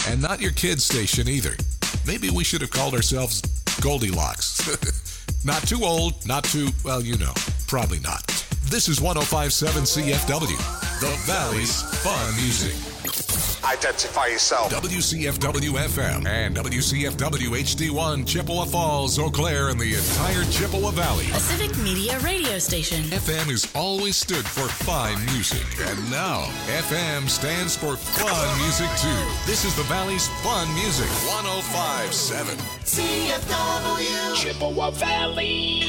And not your kid's station either. Maybe we should have called ourselves Goldilocks. Not too old, not too, well, you know, probably not. This is 105.7 CFW, the Valley's fun music. Identify yourself. WCFW-FM and WCFW HD1, Chippewa Falls, Eau Claire, and the entire Chippewa Valley. A civic media radio station. FM has always stood for fine music. And now, FM stands for fun music, too. This is the Valley's fun music. 105.7 CFW Chippewa Valley.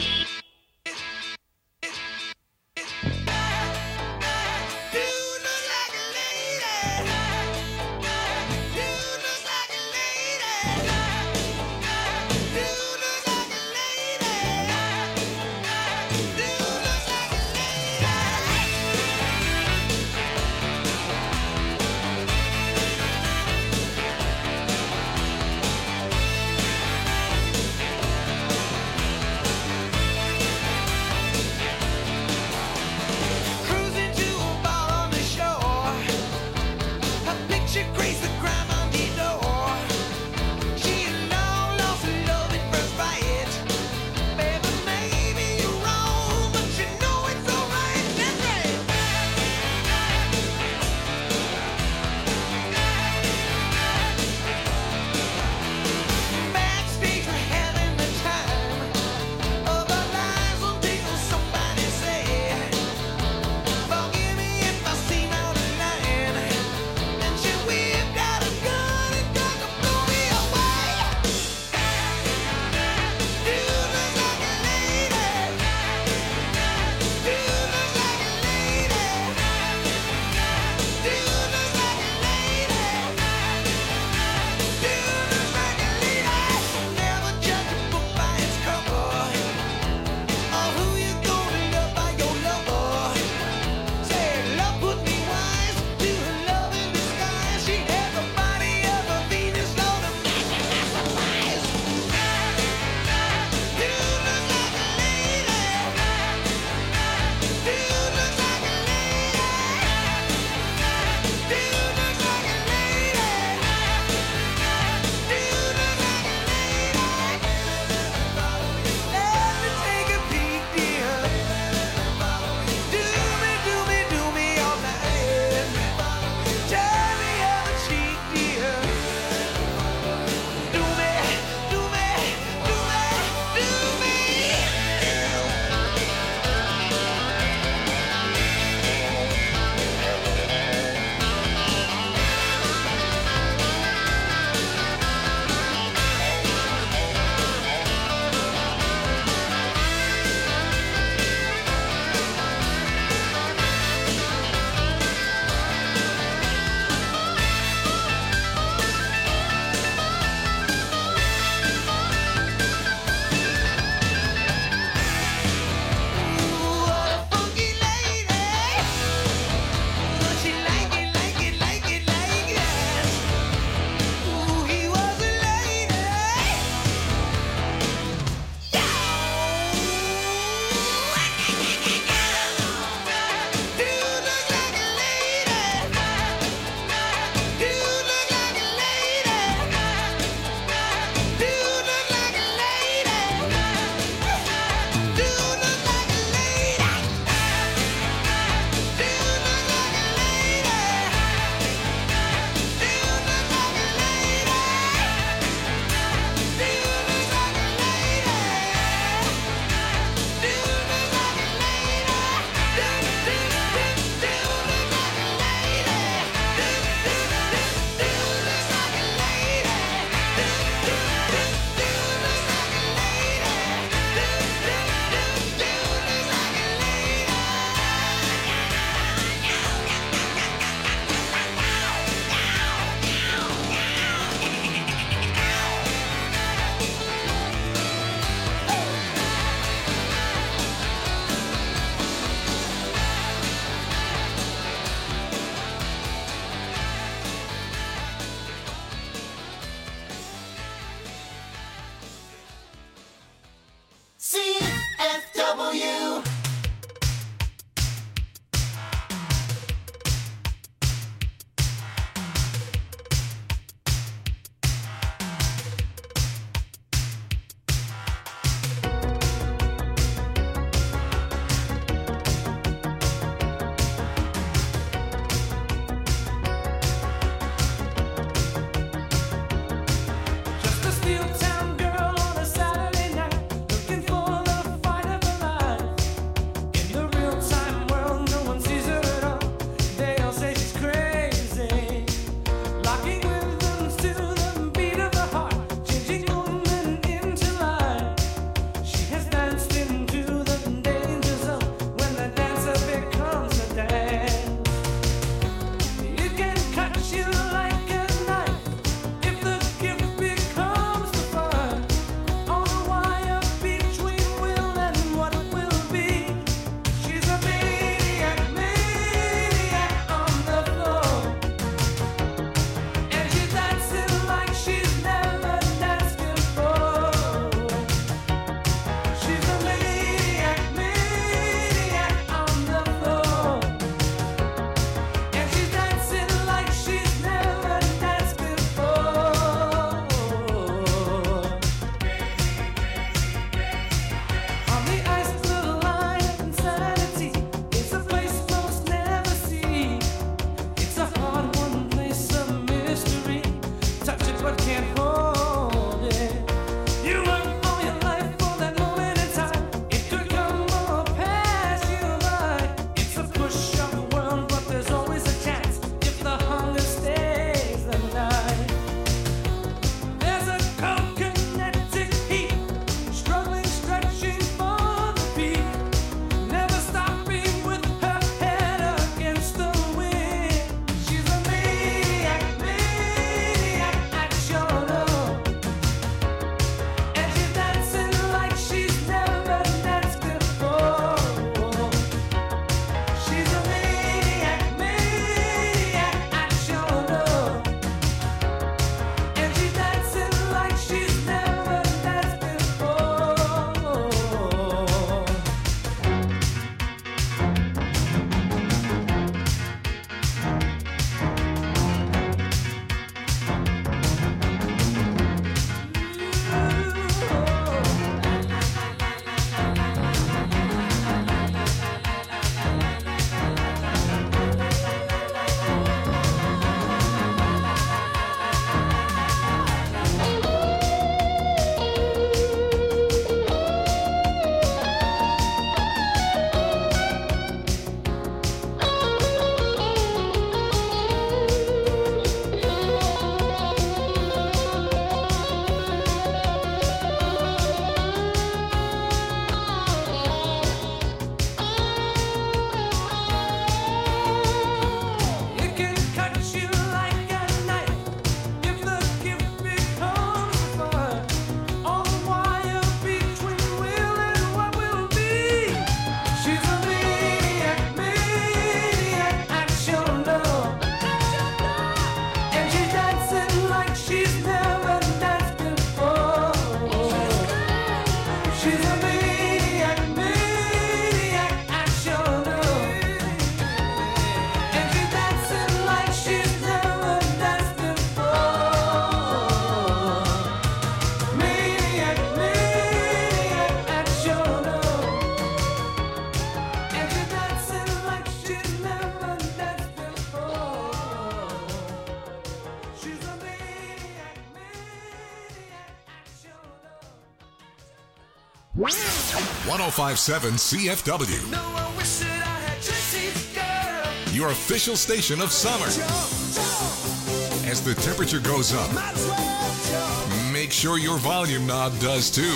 1057 CFW. No, I wish that I had your teeth, girl. Your official station of summer. As the temperature goes up, Might as well jump. make sure your volume knob does too.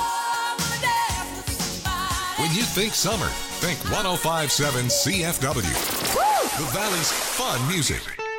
When you think summer, think 1057 CFW. The Valley's fun music.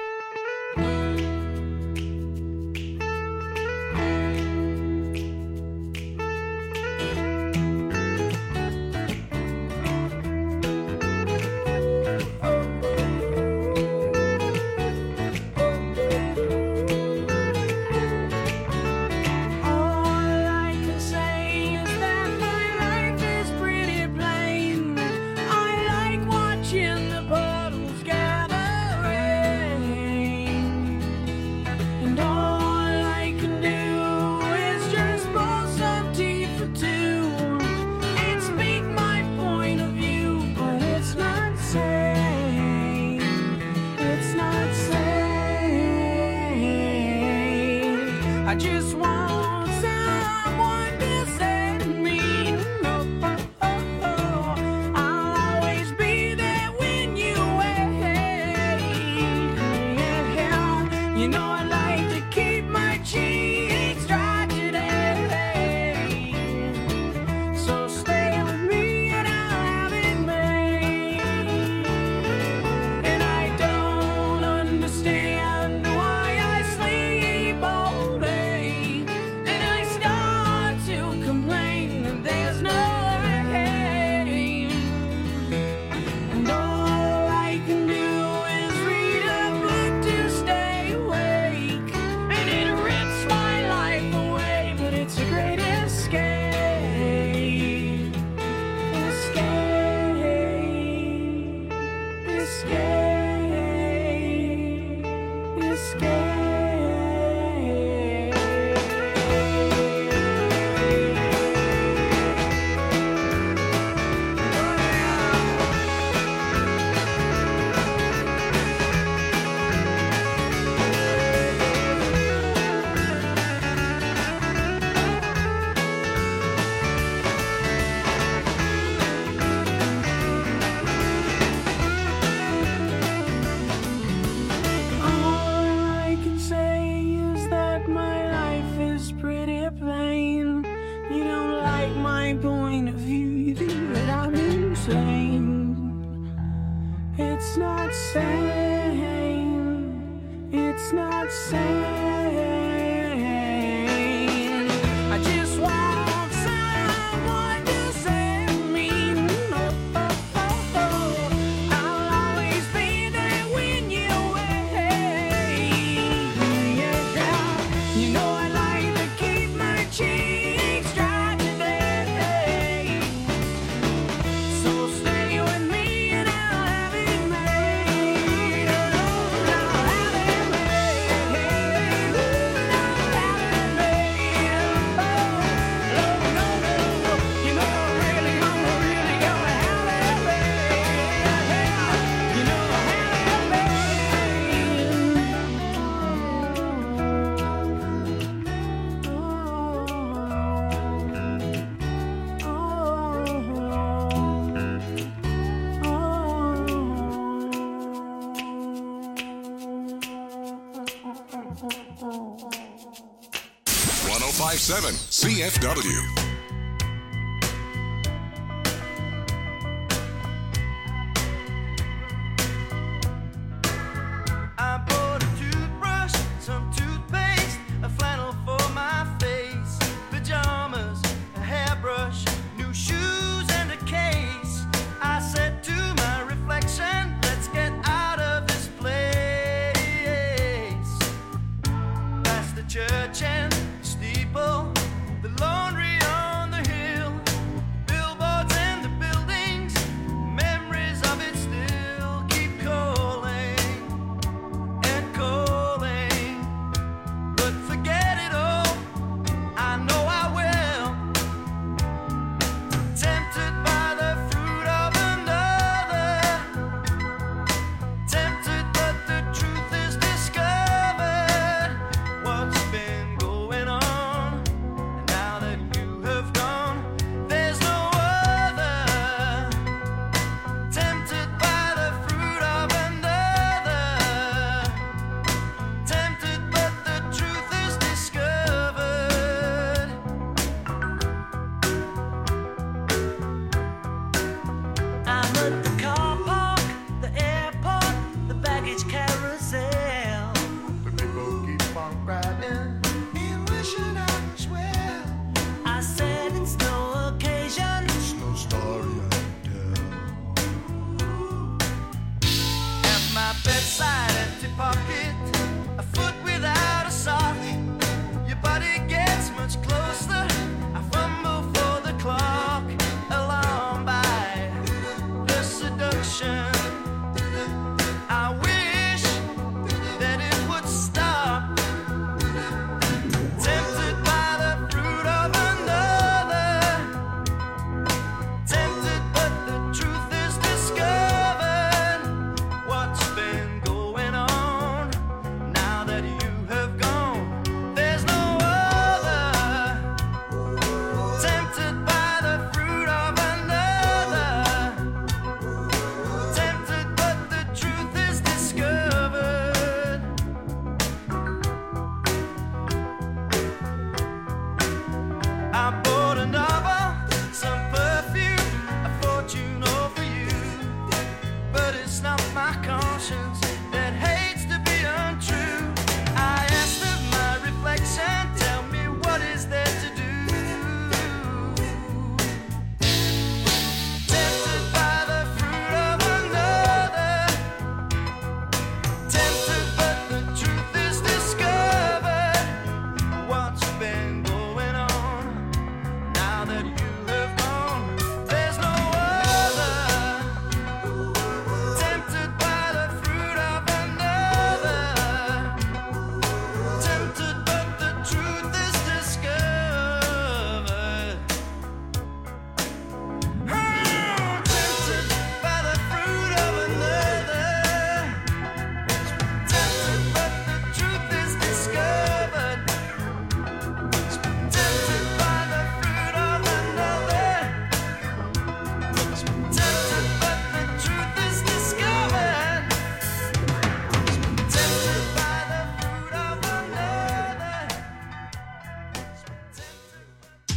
I just want someone to set me up. I'll always be there when you wait. You know I like to keep my cheeks dry today. So stay with me and I'll have it made. And I don't understand why I sleep all day. And I start to complain that there's no rain. And all I can do is read a book to stay awake. And it rips my life away, but it's a great escape. Escape. All I can say is that my life is pretty plain. You don't like my point of view, you think that I'm insane. It's not sane. It's not sane. I just want someone to set me up. I'll always be there when you wait. You know I like to keep my cheeks dry today. So stay with me and I'll have it made. I'll have it made. I'll have it made. No, you know I'm really gonna have it made. You know I have it made. 1057 CFW. I bought a toothbrush, some toothpaste, a flannel for my face, pajamas, a hairbrush, new shoes, and a case. I said to my reflection, let's get out of this place. Past the church and the steeple, the laundry on the hill, billboards and the buildings, memories of it still keep calling and calling. But forget it all, I know I will. Tempted by the fruit of another, tempted but the truth is discovered. What's been going on? And now that you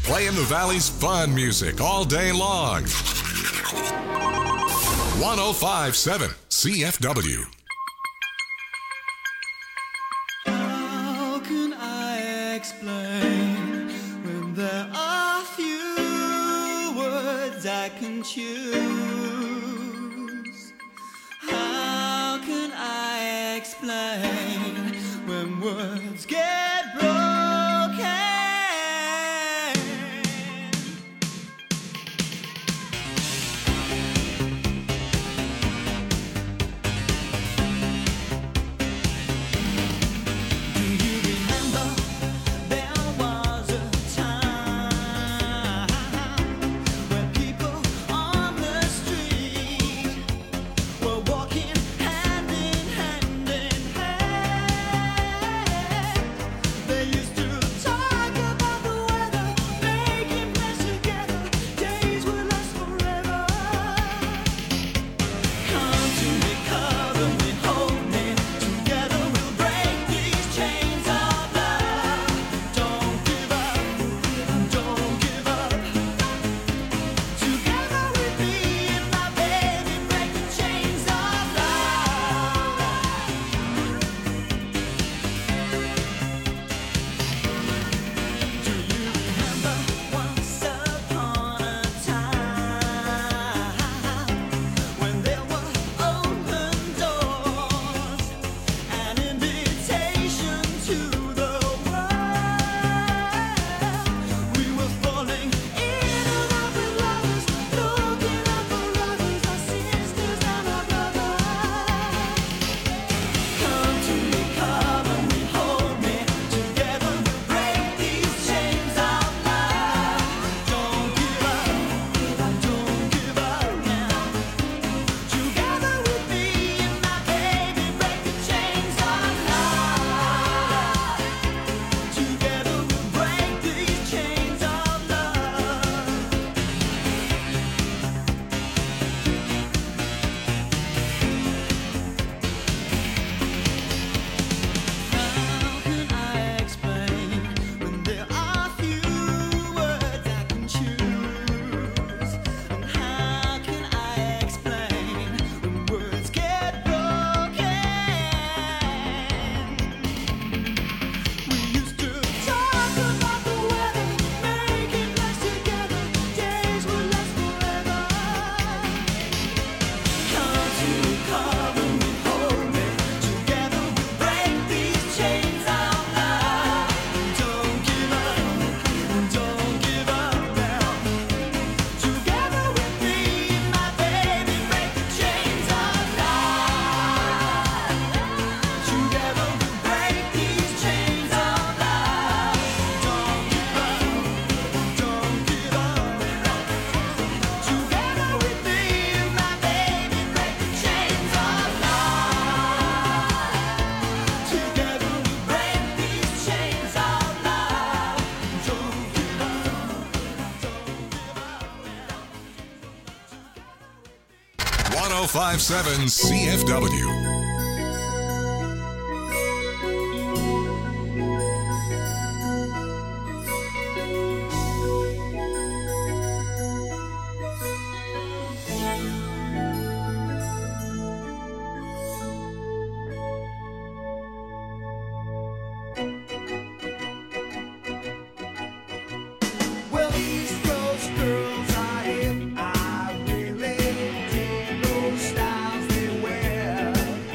Playing the Valley's fun music all day long. 105.7 CFW. How can I explain when there are few words I can choose? How can I explain when words get broken? .105.7 CFW. Well, East Coast girls are hip. I really dig those styles they wear.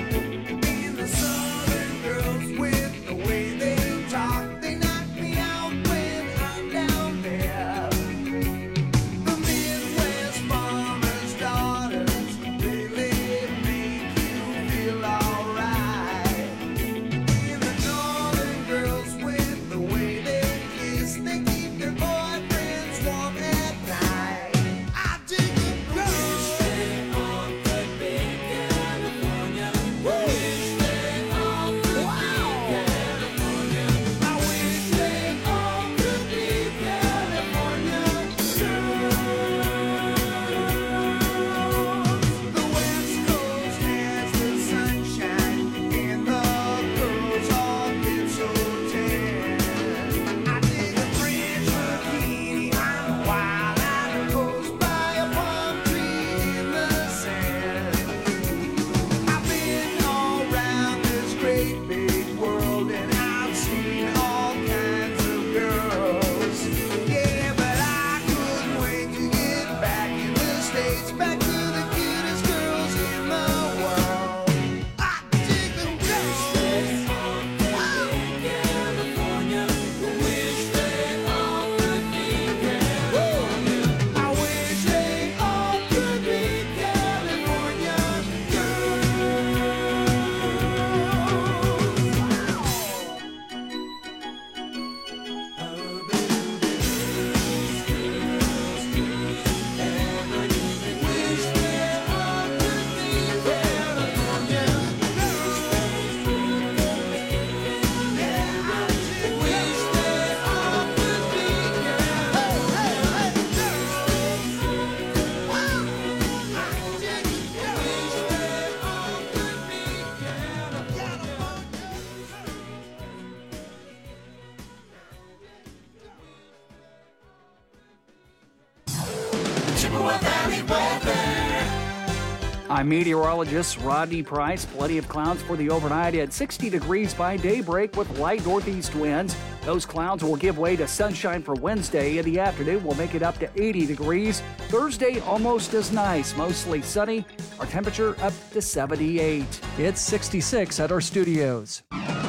I'm meteorologist Rodney Price. Plenty of clouds for the overnight at 60 degrees by daybreak with light northeast winds. Those clouds will give way to sunshine for Wednesday. In the afternoon, we'll make it up to 80 degrees. Thursday, almost as nice, mostly sunny. Our temperature up to 78. It's 66 at our studios.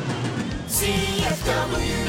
CFW.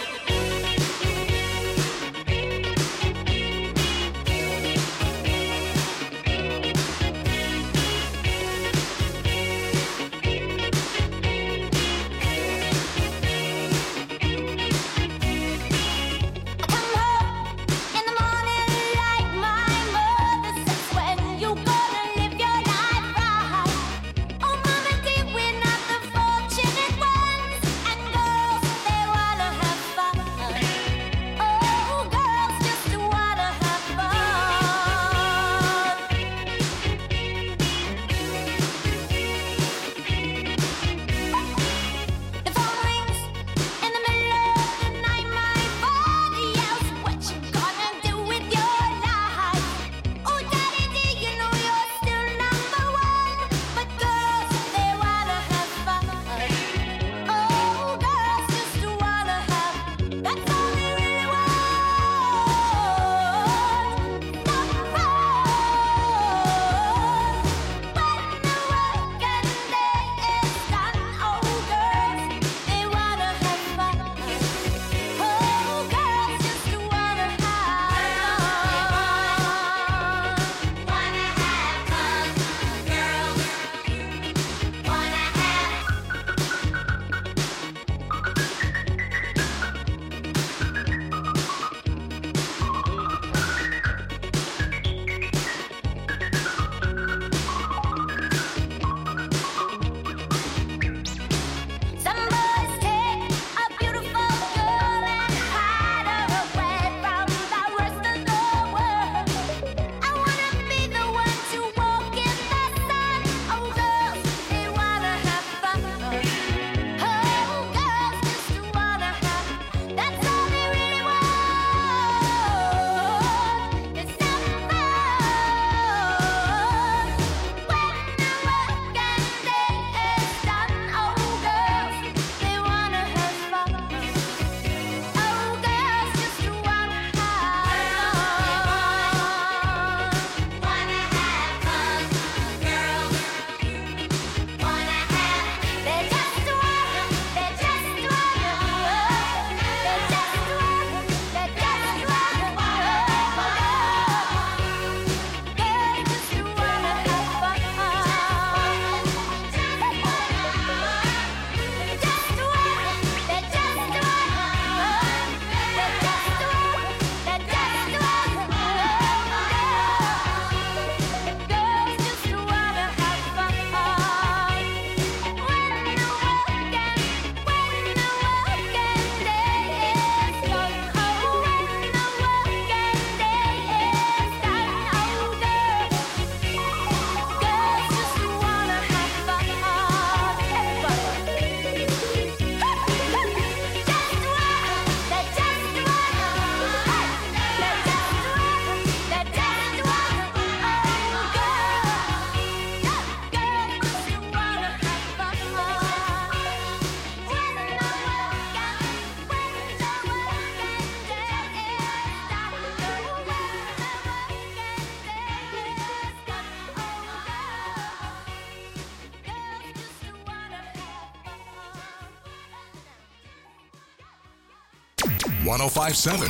#1057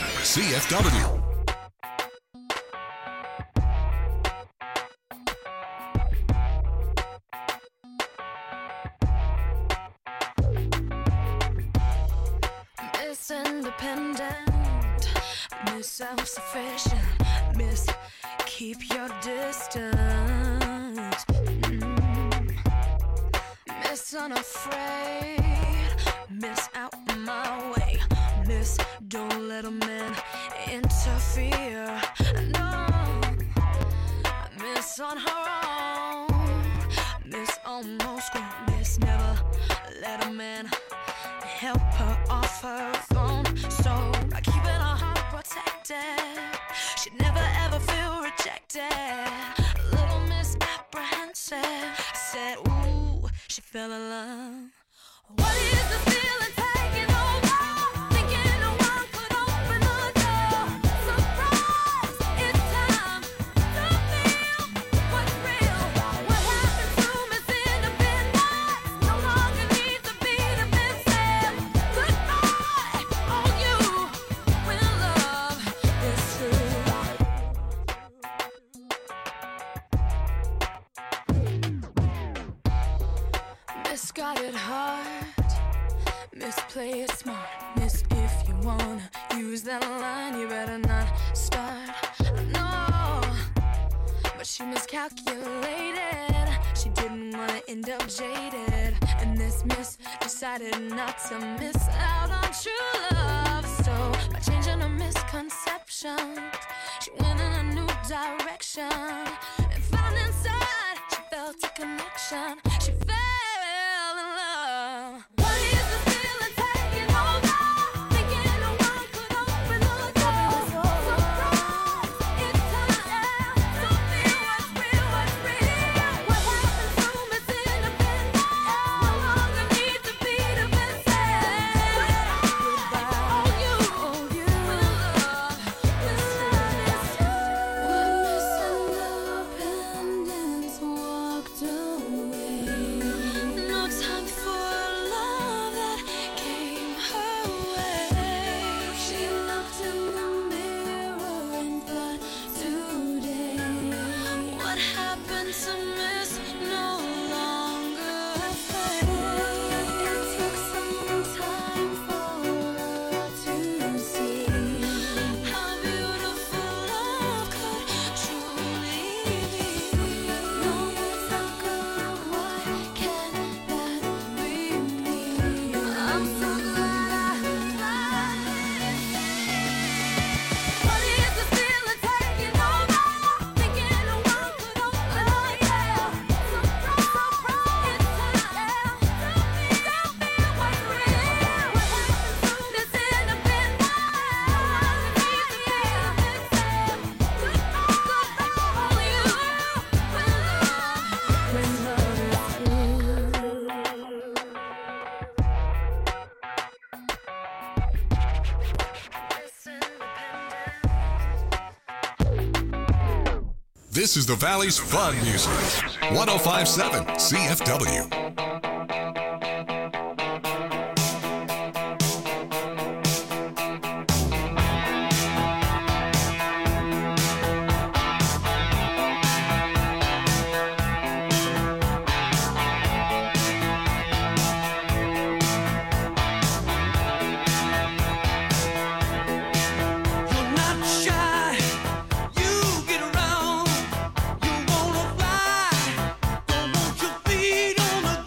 CFW. Miss Independent, Miss Self-Sufficient, Miss Keep Your Distance, Miss Unafraid, Miss Out My Way, Miss Don't Let a Man Interfere, no, Miss On Her Own, Miss Almost Grown, Miss Never Let a Man help her off her throne. So by keeping her heart protected, she'd never ever feel rejected. Little Miss Apprehensive, fell in love. What is the feeling taking over? Thinking no one could open the door. Surprise, it's time to feel what's real. What happened to Miss Independence? No longer needs to be defensive. Goodbye, on you when love is true. Misguided heart, misplay it smart. Miss, if you wanna use that line, you better not start. No, but she miscalculated. She didn't wanna end up jaded, and this miss decided not to miss out on true love. So by changing her misconceptions, she went in a new direction and found inside she felt a connection. She fell in love. What is the feeling taking over? Thinking no one could open the door. Surprise, it's time to feel what's real, what's real. What happened to Miss Independence? No longer needs to be defensive. Goodbye, on you when love is true. When Miss Independence walked away, no time for love that came her way. She looked in the mirror and thought, today, what happened to Miss no longer afraid? It took some time for her to see how beautiful love could truly be. No matter why can't that be me? I'm so glad I What is the feeling taking over? Thinking no one could open the door. Surprise, it's time to feel what's real. What happened to Miss Independence? Goodbye, on you when love is true. This is the Valley's fun music. 1057 CFW. You're not shy, you get around, you wanna fly, don't want your feet on the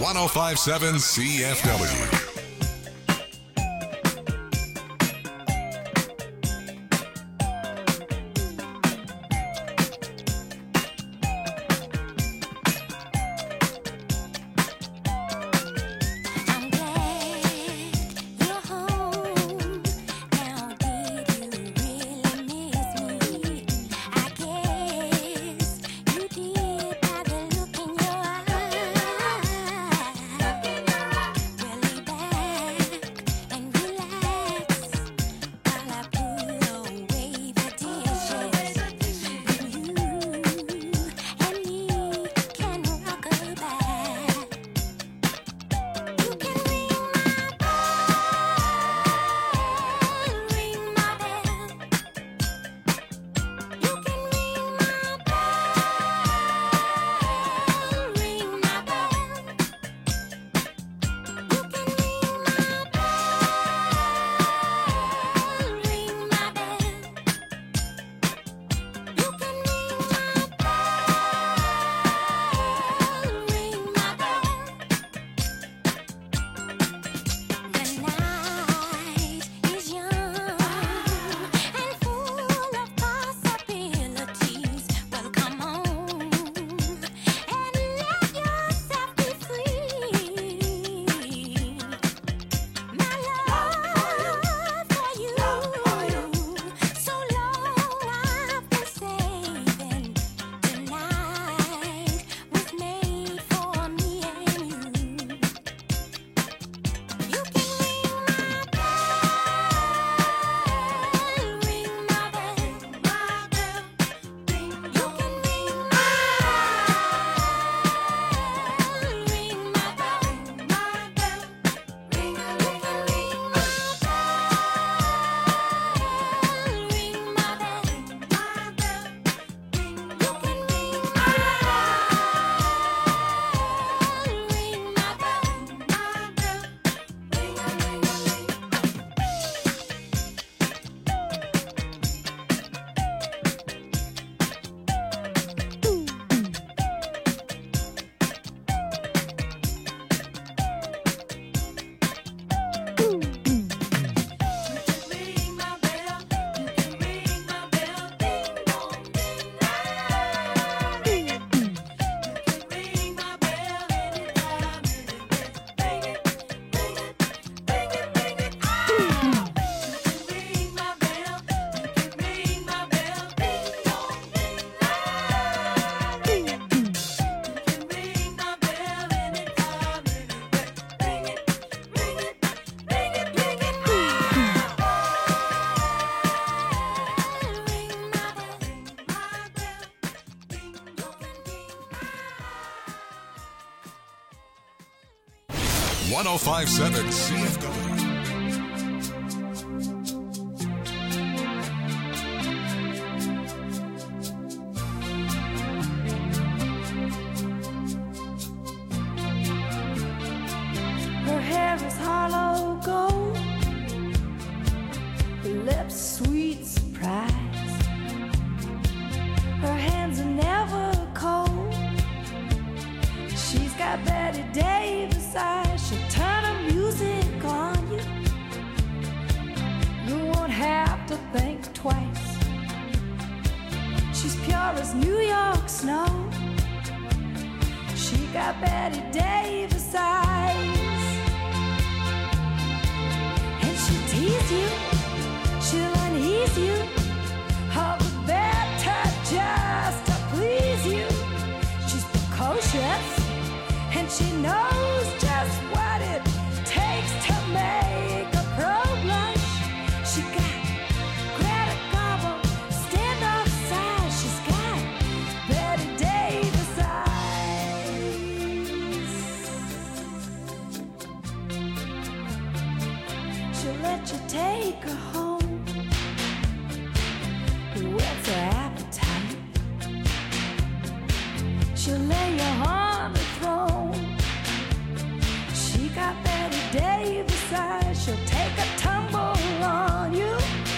1057 CFW. .1057 CFW. Her hair is hollow gold, her lips sweet surprise. Her hands are never cold. She's got Betty Davis eyes. She'll turn her music on you. You won't have to think twice. She's pure as New York snow. She got Betty Davis eyes. And she'll tease you, she'll unease you, all the better just to please you. She's precocious, and she knows just what it takes to make a pro blush. She got Greta Garbo, standoff size. She's got Betty Davis eyes. She'll let you take her home. What's her appetite? She'll lay you on the throne. She got Betty Davis eyes. She'll take a tumble on you,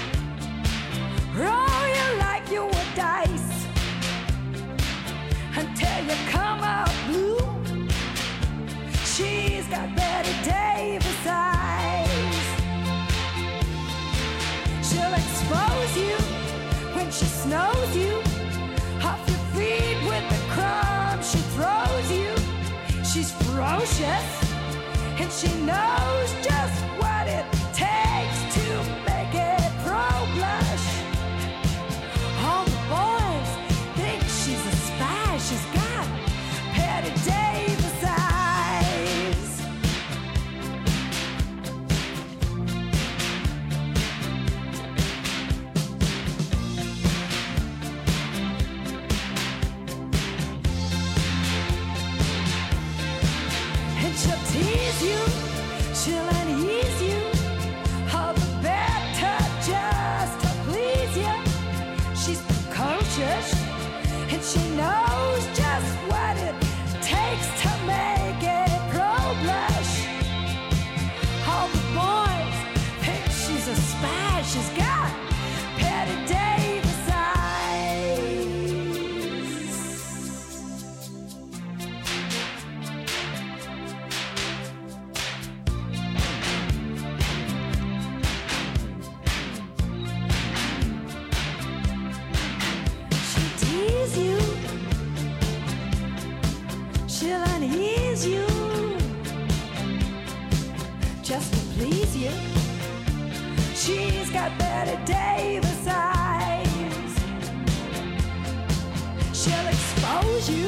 roll you like you were dice, until you come out blue. She she throws you. She's ferocious, and she knows just what it takes to make it pro blush. All the boys think she's a spy. She's got Patty Davis eyes. And she'll tease you, she'll unease you, all the better just to please you. She's precocious, and she knows just what it takes to make it pro blush. All the boys think she's a spy. She's got Patty Davis eyes. She'll tease you, she'll unease you, just to please you. She's got Betty Davis eyes. She'll expose you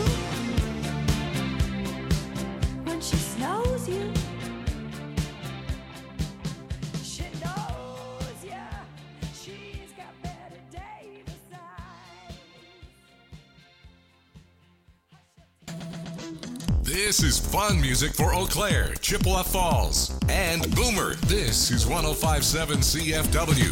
when she snows you. She knows ya. She's got Betty Davis eyes. This is fun music for Eau Claire, Chippewa Falls, and Boomer. This is 105.7 CFW.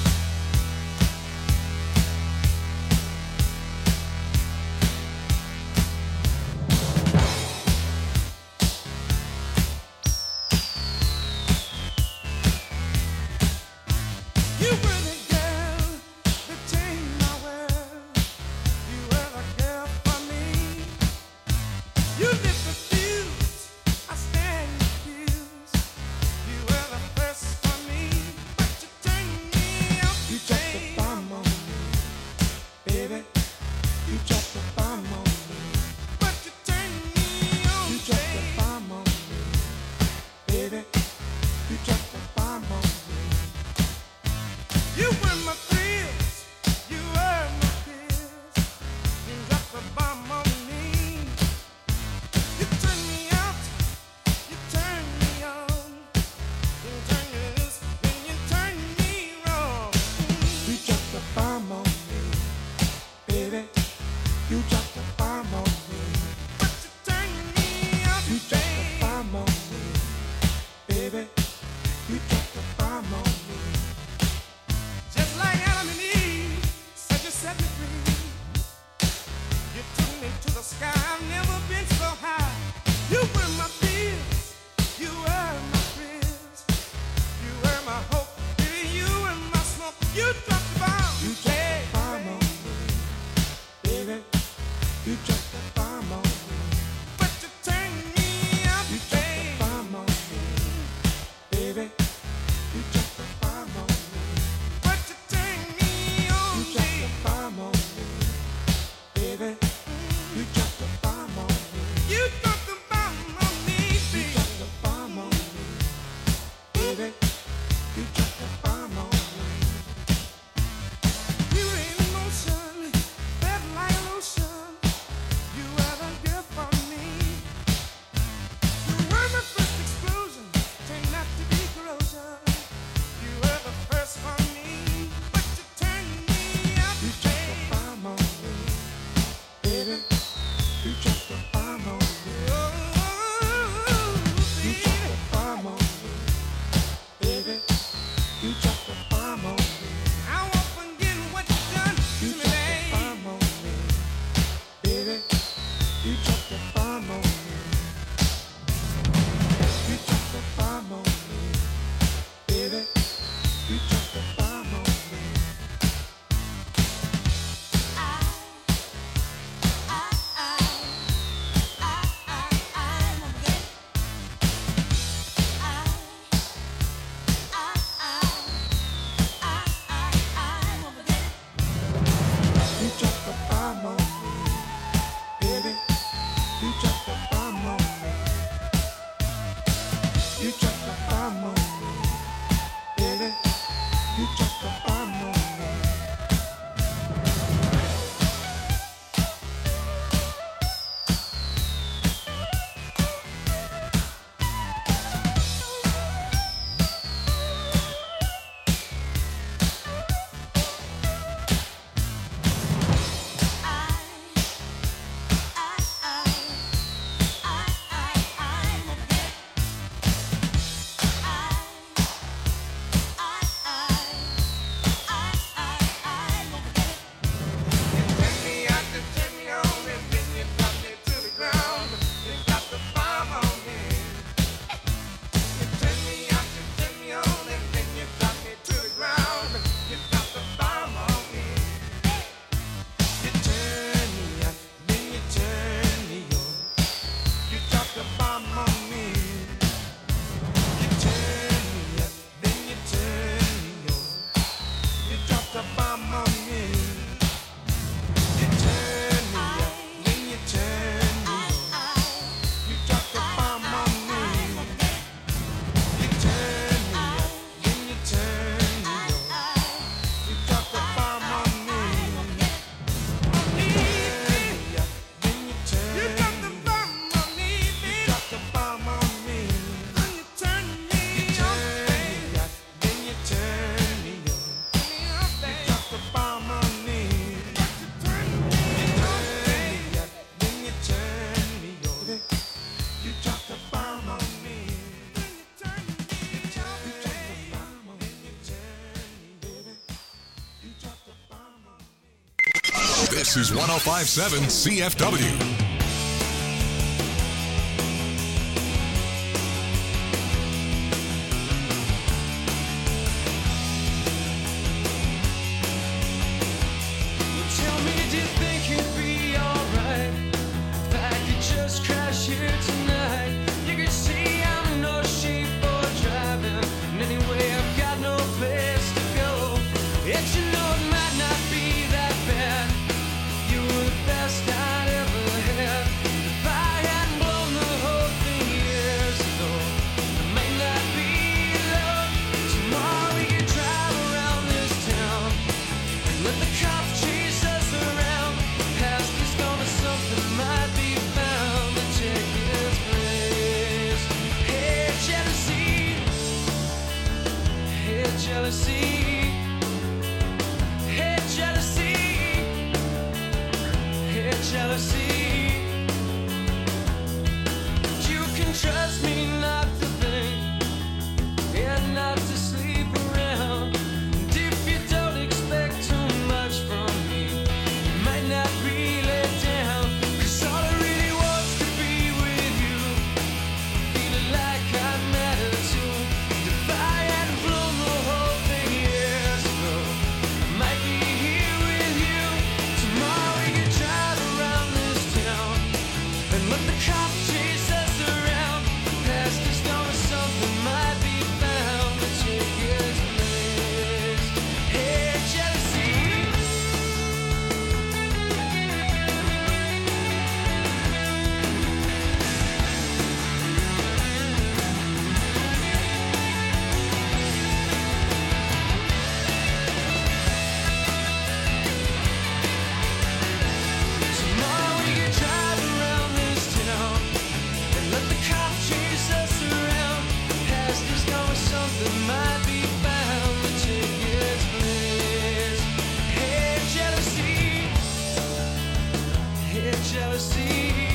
You were the girl that changed my world. You were the girl for me. You lit the fuse, I stand accused. You were the first for me, but you turned me out. You dropped the bomb on me, baby. You dropped the bomb on me, but you turned me on. You dropped the bomb on me, baby. You dropped the bomb on me. You were my thrills, you were my pills. You dropped the bomb on me. You turned me out, you turned me on. You turned me loose, then you turned me wrong. You dropped the bomb on me, baby. You dropped the bomb on me, but you turned me out. You dropped the bomb on me, baby. You dropped the bomb on me. Just like Adam and Eve, said you set me free. You took me to the sky, I've never been so high. You were my fears, you were my thrills. You were my hope, baby, you were my smoke. You dropped the bomb. You dropped the bomb on me, baby. You dropped the bomb on me, but you turned me out. You dropped the bomb on me, baby. You dropped the bomb on me, but you turned me on. You dropped the bomb on me, baby. You dropped the bomb on me. You dropped the bomb on me, baby. You dropped the bomb on me, baby. You dropped the bomb on me. You were in motion, felt like lotion. You were the girl for me. You were my first explosion, turned out to be corrosion. You were the first for me, but you turned me out. You dropped the bomb on me, baby. You dropped the bomb on me. You dropped the bomb on me, baby. You dropped the bomb on me. I won't forget what you done to me, baby. You dropped the bomb on me, baby. You dropped the bomb on me. You dropped the bomb on me, baby. You dropped the bomb on me. You dropped the bomb on me, baby. This is 105.7 CFW. Tell me, do you think you'd be alright if I could just crash here tonight? You can see I'm in no shape for driving, and anyway I've got no place to go. Yet you know it might not be that bad. You were the best I'd ever had. If I hadn't blown the whole thing years ago, it might not be love. Tomorrow we could drive around this town and let the cops chase us around. Past is gone, but something might be found to take its place. Hey, jealousy. Hey, jealousy. Hey, jealousy. Hey, jealousy. But you can trust me not to think and not to sleep around. And if you don't expect too much from me, you might not be let down. 'Cause all I really wants to be with you, feeling like I matter too. If I hadn't blown the whole thing years ago, I might be here with you. Tomorrow we could drive around this town and let the cops chase us around. Past is gone, but something might be found to take its place. Hey, jealousy. Tomorrow we can drive around this town and let the cops chase us around. Past is gone, something might be found to take its place. Hey, jealousy. Hey, jealousy.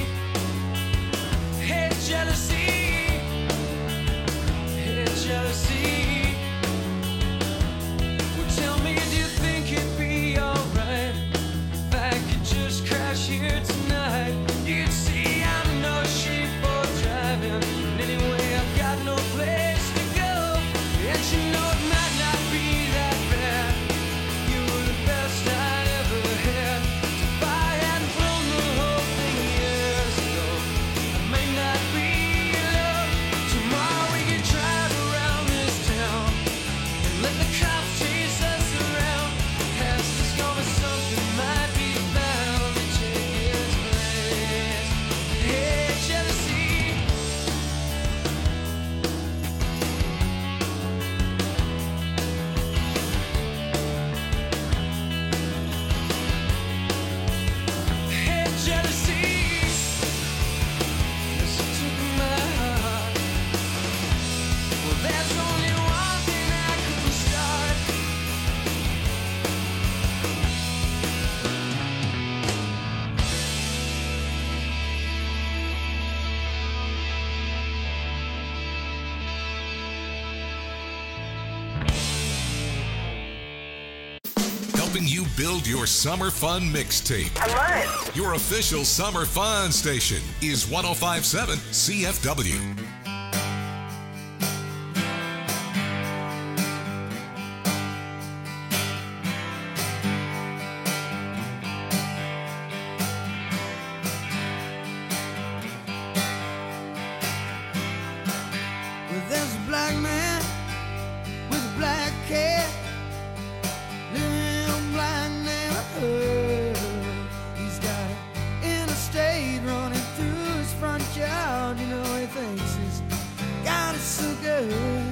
Hey, jealousy. Hey, jealousy. Well, tell me, do you think it'd be alright if I could just crash here tonight? You can see I'm in no shape for driving, and anyway I've got no place to go. Yet you know it might not be that bad. You were the best I'd ever had. If I hadn't blown the whole thing years ago, I may not be love. Tomorrow we can drive around this town and let the cops chase us around. Past is gone, but something might be found to take its place. Hey, jealousy. Hey, jealousy. Listen to my heart. Well, there's only one thing I could start. Helping you build your summer fun mixtape. I love it. Your official summer fun station is 105.7 CFW. Well, there's a black man with a black cat living in a black neighborhood. He's got an interstate running through his front yard. You know, he thinks he's got it so good.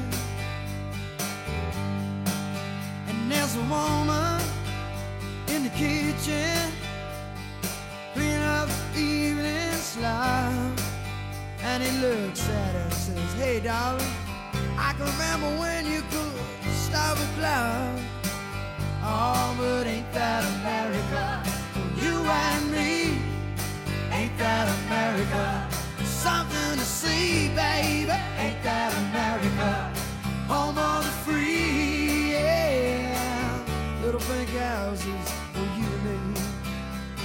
And there's a woman in the kitchen cleaning up the evening slime. And he looks at her and says, hey, darling, I can remember when you could stop a cloud. Oh, but ain't that America? For you and me, ain't that America? Something to see, baby, ain't that America? Home of the free, yeah. Little pink houses for you and me.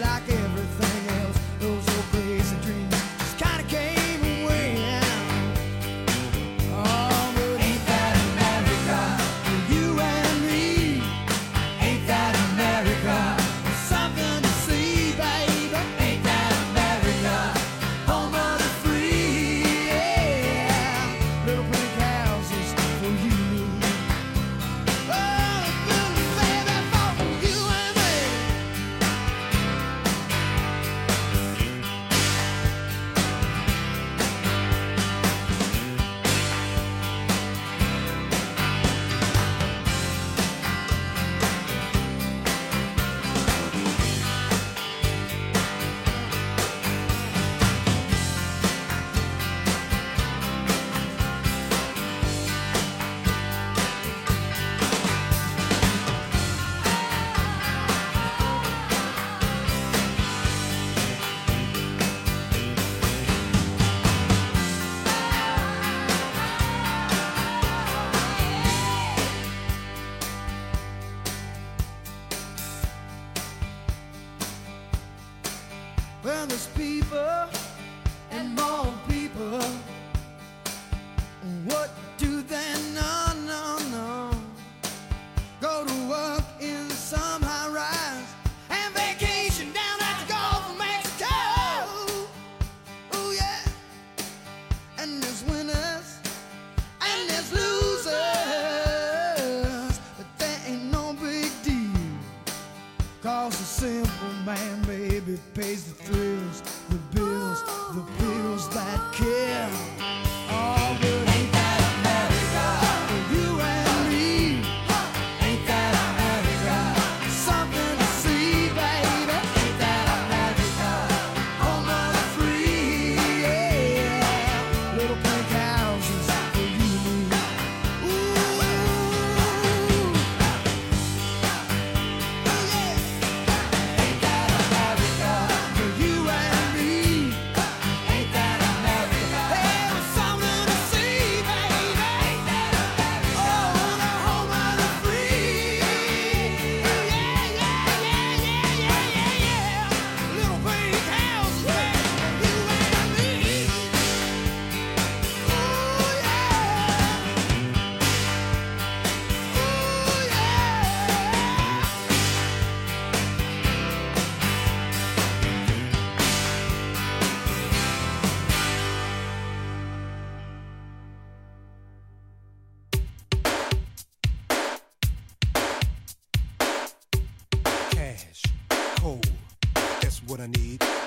like everything else. Those old basic dreams just kinda came away. Oh, but ain't that America? For you and me. Ain't that America? Something to see, baby. Ain't that America? Home of the free, yeah. Little pink houses for you. Oh, baby, for you and me. Well, there's people and more people. What do they know? No. Go to work in some high rise and vacation down at the Gulf of Mexico. Oh yeah. And there's winners and there's losers, but that ain't no big deal. 'Cause the simple man, baby, pays the thrills, the bills that kill. Oh, but ain't that America? For you and me. Ain't that America? Something to see, baby. Ain't that America? Home of the free, yeah. Little pink houses for you and me. Ooh. Ain't that America? For you and me. Ain't that America? Hey, with something to see, baby. Ain't that America? Oh, the home of the free. Yeah. Little pink houses, baby. You and me. Ooh, Cash, cold, that's what I need.